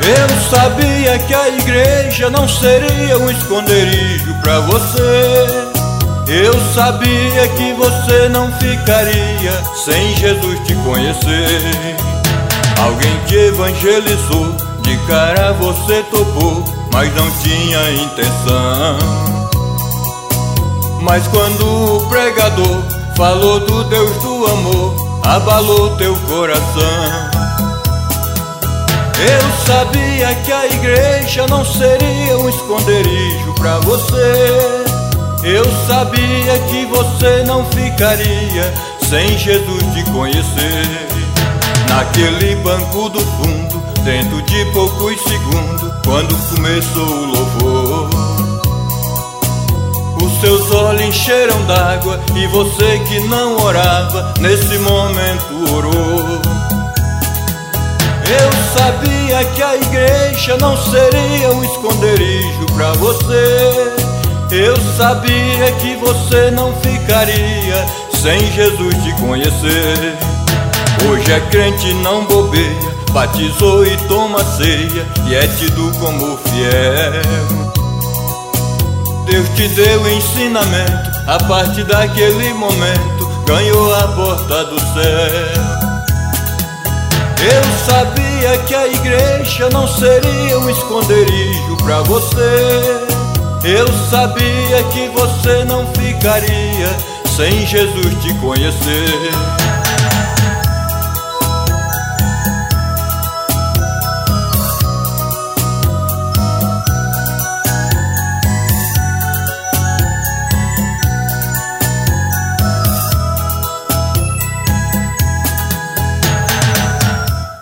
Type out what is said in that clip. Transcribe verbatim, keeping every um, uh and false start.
Eu sabia que a igreja não seria um esconderijo pra você. Eu sabia que você não ficaria sem Jesus te conhecer. Alguém te evangelizou, de cara você topou, mas não tinha intenção. Mas quando o pregador falou do Deus do amor, abalou teu coração. Eu sabia que a igreja não seria um esconderijo pra você. Eu sabia que você não ficaria sem Jesus te conhecer. Naquele banco do fundo, dentro de poucos segundos, quando começou o louvor, os seus olhos encheram d'água e você que não orava, nesse momento orou. Eu sabia que a igreja não seria um esconderijo pra você. Eu sabia que você não ficaria sem Jesus te conhecer. Hoje é crente, não bobeia, batizou e toma ceia, e é tido como fiel. Deus te deu ensinamento, a partir daquele momento ganhou a porta do céu. Eu sabia que a igreja não seria um esconderijo pra você. Eu sabia que você não ficaria sem Jesus te conhecer.